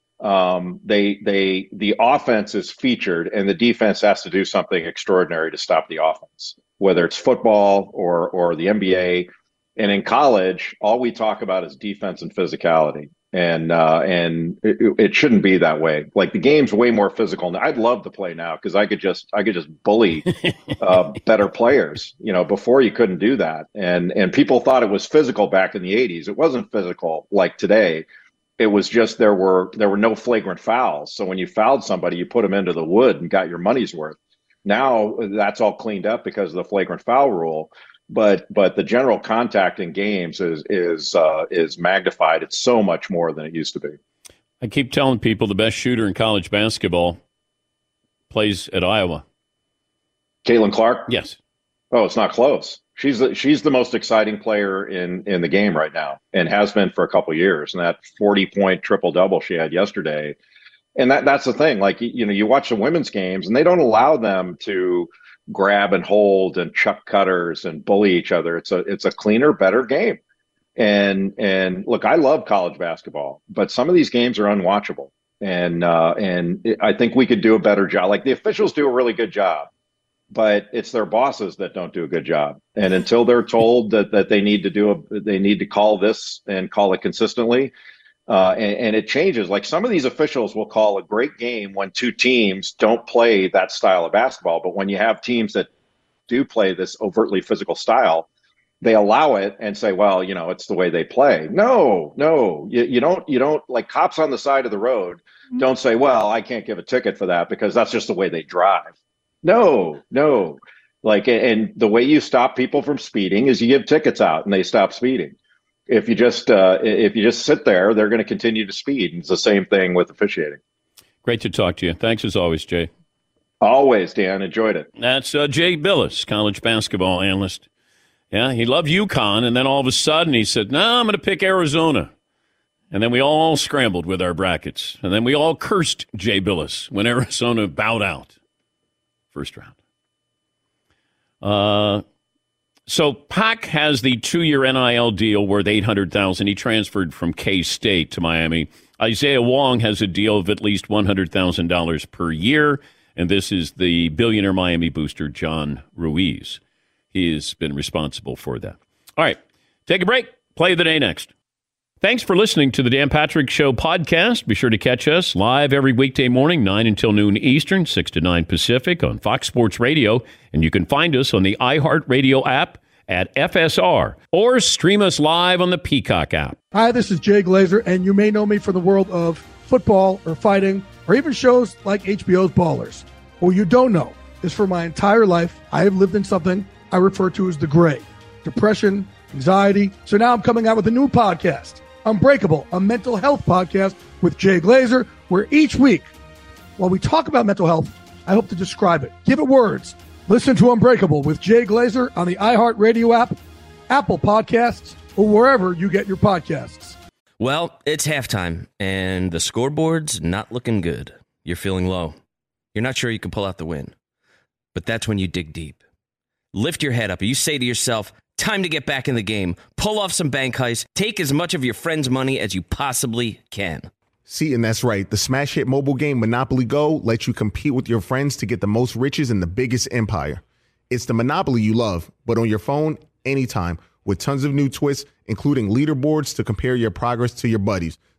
S9: the offense is featured and the defense has to do something extraordinary to stop the offense, whether it's football or the NBA. And in college, all we talk about is defense and physicality. And it shouldn't be that way. Like the game's way more physical. And I'd love to play now because I could just bully better players. Before you couldn't do that. And people thought it was physical back in the 80s. It wasn't physical like today. It was just there were no flagrant fouls. So when you fouled somebody, you put them into the wood and got your money's worth. Now that's all cleaned up because of the flagrant foul rule. But the general contact in games is magnified. It's so much more than it used to be.
S5: I keep telling people the best shooter in college basketball plays at Iowa.
S9: Caitlin Clark?
S5: Yes.
S9: Oh, it's not close. She's the most exciting player in the game right now and has been for a couple of years. And that 40-point triple-double she had yesterday. And that's the thing. Like, you watch the women's games and they don't allow them to grab and hold and chuck cutters and bully each other. It's a cleaner, better game. And look, I love college basketball, but some of these games are unwatchable. And I think we could do a better job. Like the officials do a really good job, but it's their bosses that don't do a good job. And until they're told that they need to call this and call it consistently, and it changes. Like some of these officials will call a great game when two teams don't play that style of basketball. But when you have teams that do play this overtly physical style, they allow it and say, well, it's the way they play. No, you don't like cops on the side of the road. Don't say, well, I can't give a ticket for that because that's just the way they drive. No. Like, and the way you stop people from speeding is you give tickets out and they stop speeding. If you just sit there, they're going to continue to speed. And it's the same thing with officiating.
S5: Great to talk to you. Thanks as always, Jay.
S9: Always, Dan. Enjoyed it.
S5: That's Jay Billis, college basketball analyst. Yeah, he loved UConn, and then all of a sudden he said, no, I'm going to pick Arizona. And then we all scrambled with our brackets. And then we all cursed Jay Billis when Arizona bowed out. First round. So Pac has the 2-year NIL deal worth $800,000. He transferred from K-State to Miami. Isaiah Wong has a deal of at least $100,000 per year, and this is the billionaire Miami booster John Ruiz. He has been responsible for that. All right, take a break. Play of the day next. Thanks for listening to the Dan Patrick Show podcast. Be sure to catch us live every weekday morning, 9 until noon Eastern, 6 to 9 Pacific on Fox Sports Radio. And you can find us on the iHeartRadio app at FSR or stream us live on the Peacock app.
S10: Hi, this is Jay Glazer, and you may know me from the world of football or fighting or even shows like HBO's Ballers. What you don't know is for my entire life, I have lived in something I refer to as the gray. Depression, anxiety. So now I'm coming out with a new podcast, Unbreakable, a mental health podcast with Jay Glazer, where each week, while we talk about mental health, I hope to describe it, give it words. Listen to Unbreakable with Jay Glazer on the iHeartRadio app, Apple Podcasts, or wherever you get your podcasts.
S4: Well, it's halftime, and the scoreboard's not looking good. You're feeling low. You're not sure you can pull out the win. But that's when you dig deep. Lift your head up, and you say to yourself, time to get back in the game. Pull off some bank heists. Take as much of your friend's money as you possibly can.
S8: See, and that's right. The smash hit mobile game Monopoly Go lets you compete with your friends to get the most riches in the biggest empire. It's the Monopoly you love, but on your phone, anytime, with tons of new twists, including leaderboards to compare your progress to your buddies.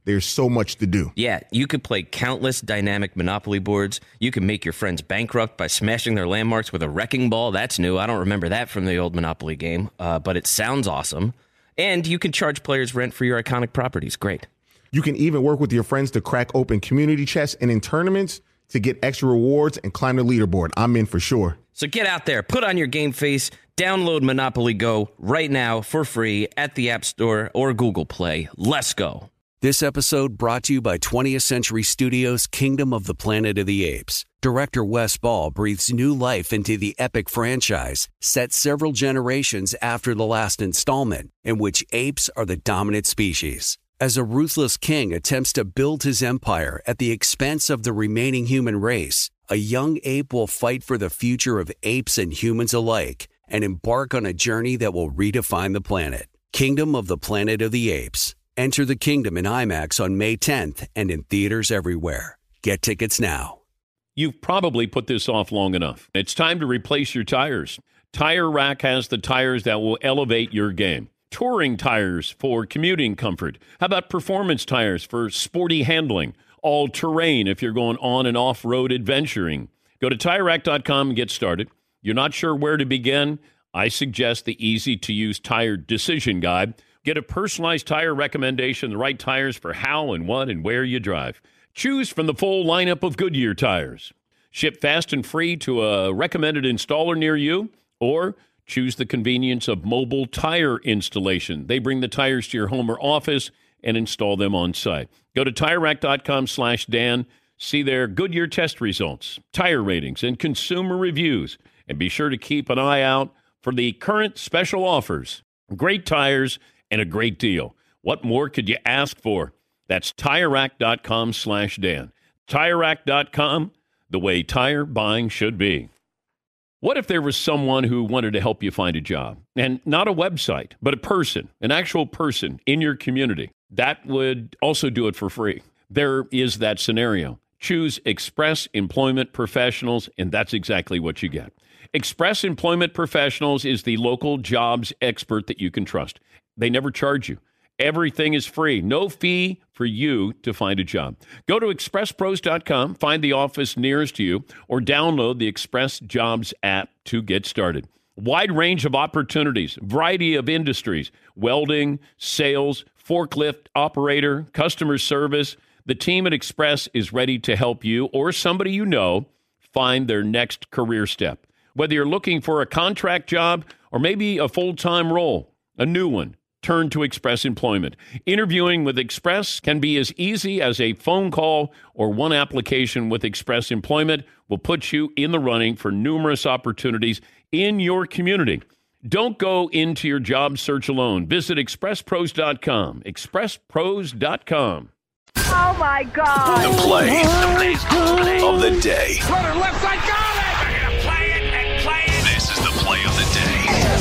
S8: There's so much to do.
S4: Yeah, you could play countless dynamic Monopoly boards. You can make your friends bankrupt by smashing their landmarks with a wrecking ball. That's new. I don't remember that from the old Monopoly game, but it sounds awesome. And you can charge players rent for your iconic properties. Great.
S8: You can even work with your friends to crack open community chests and in tournaments to get extra rewards and climb the leaderboard. I'm in for sure.
S4: So get out there, put on your game face, download Monopoly Go right now for free at the App Store or Google Play. Let's go.
S1: This episode brought to you by 20th Century Studios' Kingdom of the Planet of the Apes. Director Wes Ball breathes new life into the epic franchise, set several generations after the last installment, in which apes are the dominant species. As a ruthless king attempts to build his empire at the expense of the remaining human race, a young ape will fight for the future of apes and humans alike and embark on a journey that will redefine the planet. Kingdom of the Planet of the Apes. Enter the kingdom in IMAX on May 10th and in theaters everywhere. Get tickets now.
S5: You've probably put this off long enough. It's time to replace your tires. Tire Rack has the tires that will elevate your game. Touring tires for commuting comfort. How about performance tires for sporty handling? All-terrain if you're going on and off-road adventuring. Go to TireRack.com and get started. You're not sure where to begin? I suggest the easy-to-use tire decision guide. Get a personalized tire recommendation, the right tires for how and what and where you drive. Choose from the full lineup of Goodyear tires. Ship fast and free to a recommended installer near you, or choose the convenience of mobile tire installation. They bring the tires to your home or office and install them on site. Go to TireRack.com/Dan. See their Goodyear test results, tire ratings, and consumer reviews. And be sure to keep an eye out for the current special offers. Great tires and a great deal. What more could you ask for? That's TireRack.com/Dan. TireRack.com, the way tire buying should be. What if there was someone who wanted to help you find a job? And not a website, but a person, an actual person in your community. That would also do it for free. There is that scenario. Choose Express Employment Professionals, and that's exactly what you get. Express Employment Professionals is the local jobs expert that you can trust. They never charge you. Everything is free. No fee for you to find a job. Go to expresspros.com, find the office nearest you, or download the Express Jobs app to get started. Wide range of opportunities, variety of industries, welding, sales, forklift operator, customer service. The team at Express is ready to help you or somebody you know find their next career step. Whether you're looking for a contract job or maybe a full-time role, a new one, turn to Express Employment. Interviewing with Express can be as easy as a phone call, or one application with Express Employment will put you in the running for numerous opportunities in your community. Don't go into your job search alone. Visit expresspros.com. expresspros.com.
S11: Oh, my God.
S6: The play of the day.
S11: Runner left side, got it! They're going to play it and play it.
S6: This is the play of the day.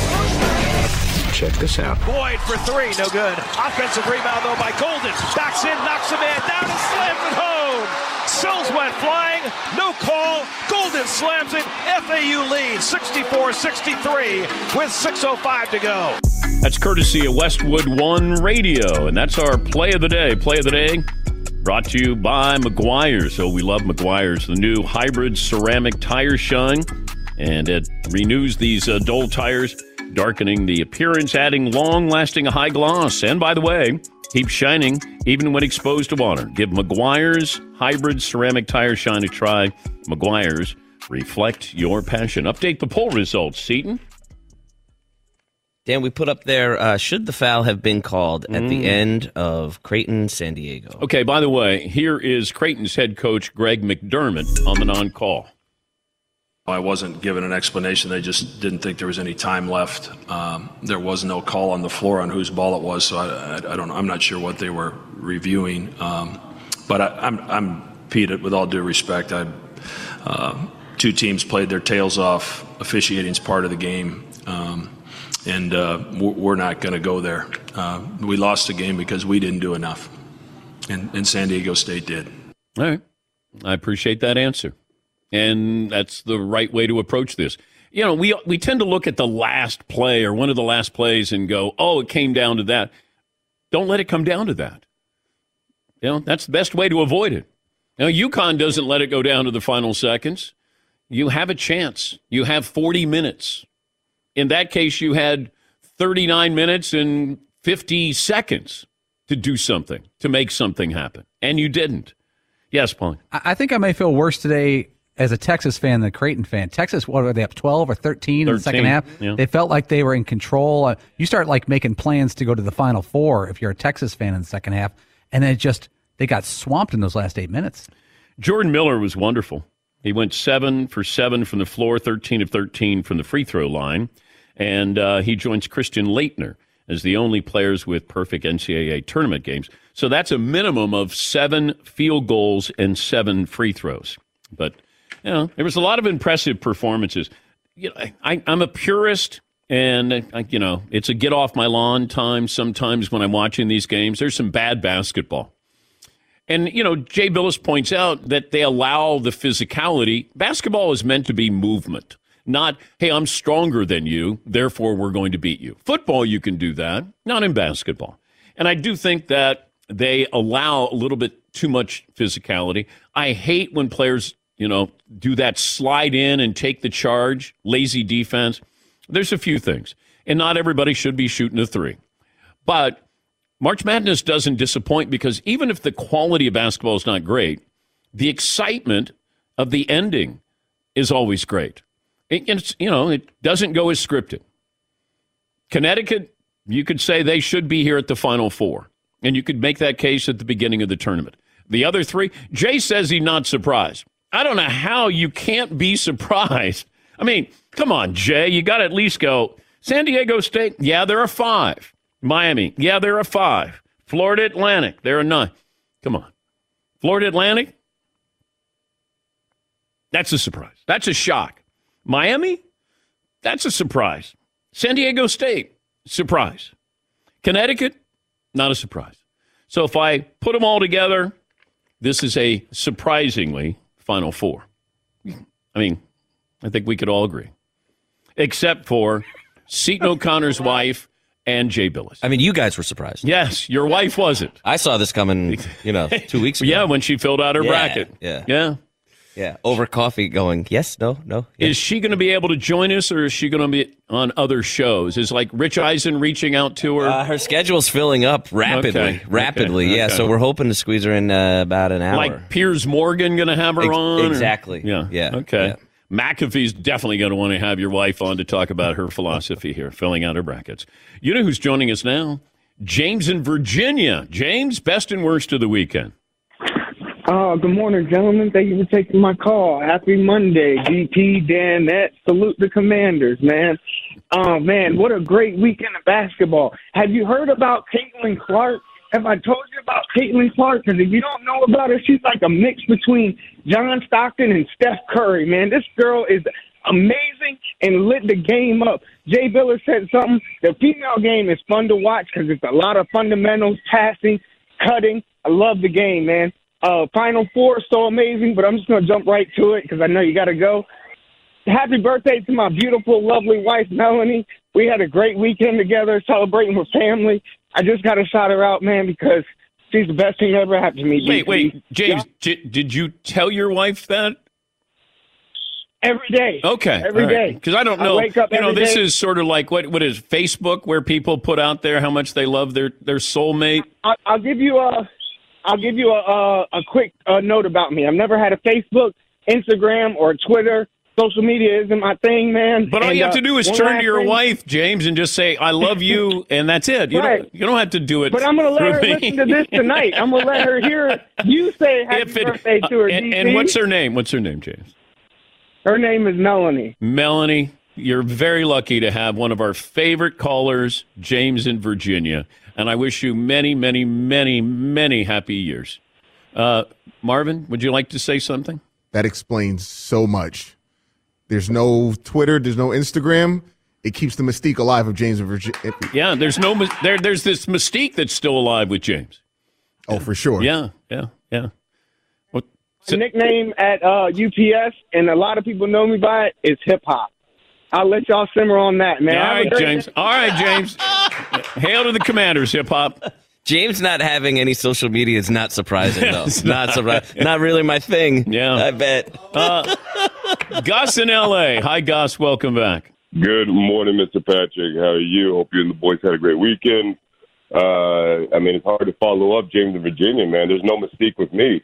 S12: Check this out.
S13: Boyd for three, no good. Offensive rebound, though, by Golden. Backs in, knocks a man down, and slams it home. Sills went flying, no call. Golden slams it. FAU leads 64-63 with 6:05 to go.
S5: That's courtesy of Westwood One Radio, and that's our play of the day. Play of the day brought to you by Meguiar's. So we love Meguiar's, the new hybrid ceramic tire shine, and it renews these dull tires, darkening the appearance, adding long-lasting high gloss. And by the way, keep shining even when exposed to water. Give Meguiar's hybrid ceramic tire shine a try. Meguiar's, reflect your passion. Update the poll results, Seton.
S4: Dan, we put up there, should the foul have been called at the end of Creighton, San Diego?
S5: Okay, by the way, here is Creighton's head coach, Greg McDermott, on the non-call.
S14: I wasn't given an explanation. They just didn't think there was any time left. There was no call on the floor on whose ball it was, so I don't know. I'm not sure what they were reviewing. But I'm Pete, with all due respect. Two teams played their tails off. Officiating's part of the game. And we're not going to go there. We lost the game because we didn't do enough, and San Diego State did.
S5: All right. I appreciate that answer. And that's the right way to approach this. You know, we tend to look at the last play or one of the last plays and go, oh, it came down to that. Don't let it come down to that. That's the best way to avoid it. Now, UConn doesn't let it go down to the final seconds. You have a chance. You have 40 minutes. In that case, you had 39 minutes and 50 seconds to do something, to make something happen. And you didn't. Yes, Paul.
S3: I think I may feel worse today as a Texas fan than a Creighton fan. Texas, what are they, up 12 or 13 in the second half?
S5: Yeah.
S3: They felt like they were in control. You start making plans to go to the Final Four if you're a Texas fan in the second half. And then they got swamped in those last 8 minutes.
S5: Jordan Miller was wonderful. He went 7 for 7 from the floor, 13 of 13 from the free throw line. And he joins Christian Laettner as the only players with perfect NCAA tournament games. So that's a minimum of 7 field goals and 7 free throws. But, there was a lot of impressive performances. I'm a purist, and, it's a get off my lawn time sometimes when I'm watching these games. There's some bad basketball. And, Jay Billis points out that they allow the physicality. Basketball is meant to be movement, not, hey, I'm stronger than you, therefore we're going to beat you. Football, you can do that, not in basketball. And I do think that they allow a little bit too much physicality. I hate when players, do that slide in and take the charge, lazy defense. There's a few things. And not everybody should be shooting a three. But March Madness doesn't disappoint because even if the quality of basketball is not great, the excitement of the ending is always great. It doesn't go as scripted. Connecticut, you could say they should be here at the Final Four. And you could make that case at the beginning of the tournament. The other three, Jay says he's not surprised. I don't know how you can't be surprised. I mean, come on, Jay. You got to at least go, San Diego State, yeah, they're a 5. Miami, yeah, they're a 5. Florida Atlantic, they're a 9. Come on. Florida Atlantic, that's a surprise. That's a shock. Miami, that's a surprise. San Diego State, surprise. Connecticut, not a surprise. So if I put them all together, this is a surprisingly Final Four. I mean, I think we could all agree. Except for Seton O'Connor's wife and Jay Billis.
S4: I mean, you guys were surprised.
S5: Yes, your wife wasn't.
S4: I saw this coming, 2 weeks ago.
S5: Yeah, when she filled out her bracket.
S4: Yeah, over coffee going, yes, no. Yes.
S5: Is she going to be able to join us, or is she going to be on other shows? Is Rich Eisen reaching out to her?
S4: Her schedule's filling up rapidly. Okay. So we're hoping to squeeze her in about an hour.
S5: Like Piers Morgan going to have her on?
S4: Exactly.
S5: Yeah. Okay. Yeah. McAfee's definitely going to want to have your wife on to talk about her philosophy here, filling out her brackets. You know who's joining us now? James in Virginia. James, best and worst of the weekend.
S15: Good morning, gentlemen. Thank you for taking my call. Happy Monday, GP, Dan, Nett. Salute the Commanders, man. Man, what a great weekend of basketball. Have you heard about Caitlin Clark? Have I told you about Caitlin Clark? Because if you don't know about her, she's like a mix between John Stockton and Steph Curry, man. This girl is amazing and lit the game up. Jay Biller said something. The female game is fun to watch because it's a lot of fundamentals, passing, cutting. I love the game, man. Final Four is so amazing, but I'm just going to jump right to it because I know you got to go. Happy birthday to my beautiful, lovely wife, Melanie. We had a great weekend together celebrating with family. I just got to shout her out, man, because she's the best thing that ever happened to me.
S5: Wait, James, did you tell your wife that?
S15: Every day.
S5: Okay.
S15: Every day.
S5: Because I don't know.
S15: I wake up every
S5: this
S15: day.
S5: is sort of like, what is Facebook, where people put out there how much they love their soulmate?
S15: I'll give you a quick note about me. I've never had a Facebook, Instagram, or Twitter. Social media isn't my thing, man.
S5: But all you have to do is turn to your wife, James, and just say, I love you, and that's it. You don't have to do it.
S15: But I'm going to let her listen to this tonight. I'm going to let her hear you say happy birthday to her,
S5: and what's her name? What's her name, James?
S15: Her name is Melanie.
S5: Melanie, you're very lucky to have one of our favorite callers, James in Virginia. And I wish you many, many, many, many happy years. Marvin, would you like to say something?
S8: That explains so much. There's no Twitter. There's no Instagram. It keeps the mystique alive of James in Virginia.
S5: Yeah, there's this mystique that's still alive with James.
S8: Oh, for sure.
S5: Yeah.
S15: Well, the nickname at UPS, and a lot of people know me by it, is hip hop. I'll let y'all simmer on that, man.
S5: All right, James. Hail to the Commanders, hip hop.
S4: James not having any social media is not surprising, though. Not surprising. Not really my thing.
S5: Yeah.
S4: I bet.
S5: Gus in L.A. Hi, Gus. Welcome back.
S16: Good morning, Mr. Patrick. How are you? Hope you and the boys had a great weekend. It's hard to follow up James in Virginia, man. There's no mystique with me.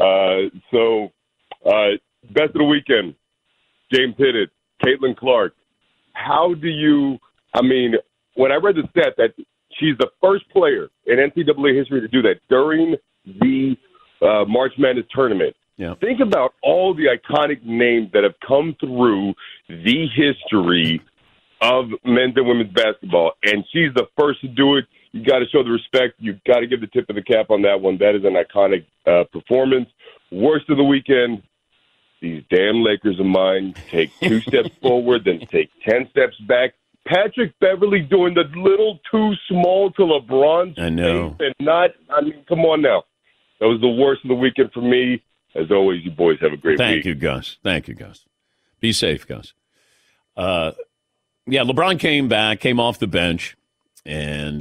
S16: Best of the weekend, James hit it. Caitlin Clark. How do you – when I read the stat that she's the first player in NCAA history to do that during the March Madness tournament.
S5: Yeah.
S16: Think about all the iconic names that have come through the history of men's and women's basketball, and she's the first to do it. You got to show the respect. You've got to give the tip of the cap on that one. That is an iconic performance. Worst of the weekend, these damn Lakers of mine take 2 steps forward, then take 10 steps back. Patrick Beverly doing the little too small to LeBron's
S5: I know.
S16: face and come on now. That was the worst of the weekend for me. As always, you boys have a great week.
S5: Thank you, Gus. Be safe, Gus. LeBron came off the bench, and,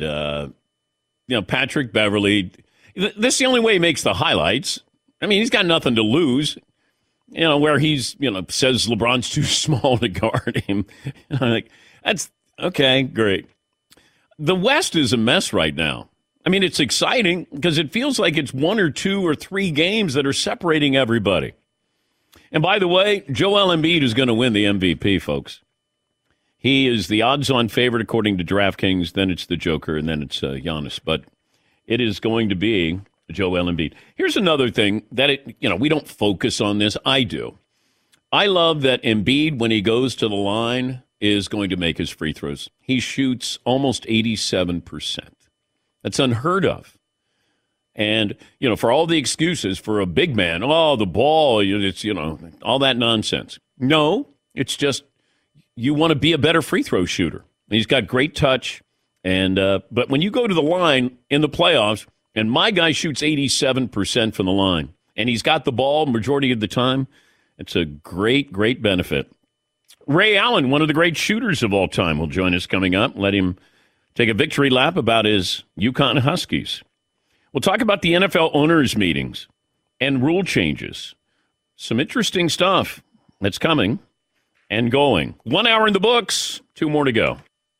S5: Patrick Beverly, this is the only way he makes the highlights. He's got nothing to lose, where he's, says LeBron's too small to guard him. I'm like, that's okay, great. The West is a mess right now. It's exciting because it feels like it's 1 or 2 or 3 games that are separating everybody. And by the way, Joel Embiid is going to win the MVP, folks. He is the odds-on favorite according to DraftKings. Then it's the Joker, and then it's Giannis. But it is going to be Joel Embiid. Here's another thing that we don't focus on this. I do. I love that Embiid, when he goes to the line, is going to make his free throws. He shoots almost 87%. That's unheard of. And, for all the excuses for a big man, the ball, it's, all that nonsense. No, it's just you want to be a better free throw shooter. He's got great touch. And but when you go to the line in the playoffs, and my guy shoots 87% from the line, and he's got the ball majority of the time, it's a great, great benefit. Ray Allen, one of the great shooters of all time, will join us coming up. Let him take a victory lap about his UConn Huskies. We'll talk about the NFL owners' meetings and rule changes. Some interesting stuff that's coming and going. 1 hour in the books, 2 more to go.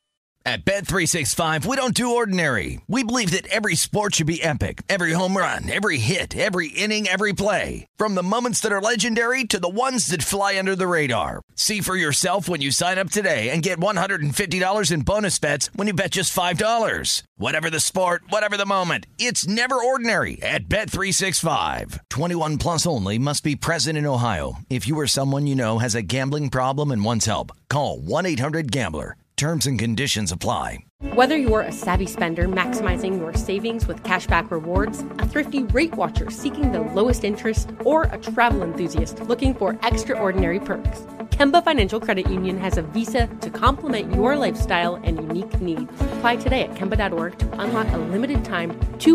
S17: At Bet365, we don't do ordinary. We believe that every sport should be epic. Every home run, every hit, every inning, every play. From the moments that are legendary to the ones that fly under the radar. See for yourself when you sign up today and get $150 in bonus bets when you bet just $5. Whatever the sport, whatever the moment, it's never ordinary at Bet365. 21 plus only. Must be present in Ohio. If you or someone you know has a gambling problem and wants help, call 1-800-GAMBLER. Terms and conditions apply.
S18: Whether you're a savvy spender maximizing your savings with cashback rewards, a thrifty rate watcher seeking the lowest interest, or a travel enthusiast looking for extraordinary perks, Kemba Financial Credit Union has a visa to complement your lifestyle and unique needs. Apply today at Kemba.org to unlock a limited-time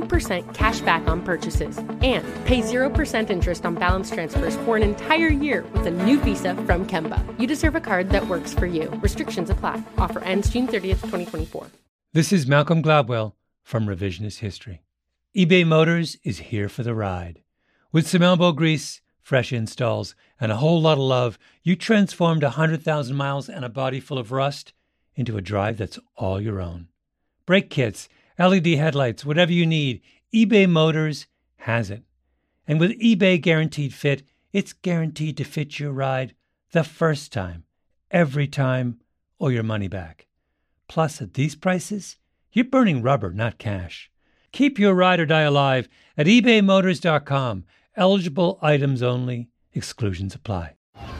S18: 2% cash back on purchases and pay 0% interest on balance transfers for an entire year with a new visa from Kemba. You deserve a card that works for you. Restrictions apply. Offer ends June 30th, 2024.
S19: This is Malcolm Gladwell from Revisionist History. eBay Motors is here for the ride. With some elbow grease, fresh installs, and a whole lot of love, you transformed 100,000 miles and a body full of rust into a drive that's all your own. Brake kits, LED headlights, whatever you need, eBay Motors has it. And with eBay Guaranteed Fit, it's guaranteed to fit your ride the first time, every time, or your money back. Plus, at these prices, you're burning rubber, not cash. Keep your ride or die alive at ebaymotors.com. Eligible items only. Exclusions apply.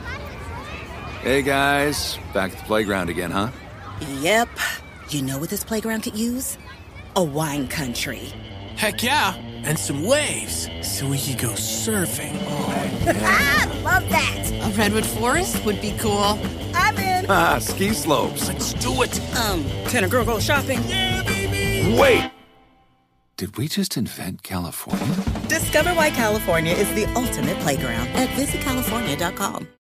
S20: Hey, guys. Back at the playground again, huh?
S21: Yep. You know what this playground could use? A wine country.
S22: Heck yeah. And some waves so we could go surfing. Oh,
S21: yeah. Love that.
S23: A redwood forest would be cool.
S21: I'm in.
S20: Ski slopes.
S22: Let's do it.
S21: Can a girl go shopping?
S22: Yeah, baby.
S20: Wait. Did we just invent California?
S21: Discover why California is the ultimate playground at visitcalifornia.com.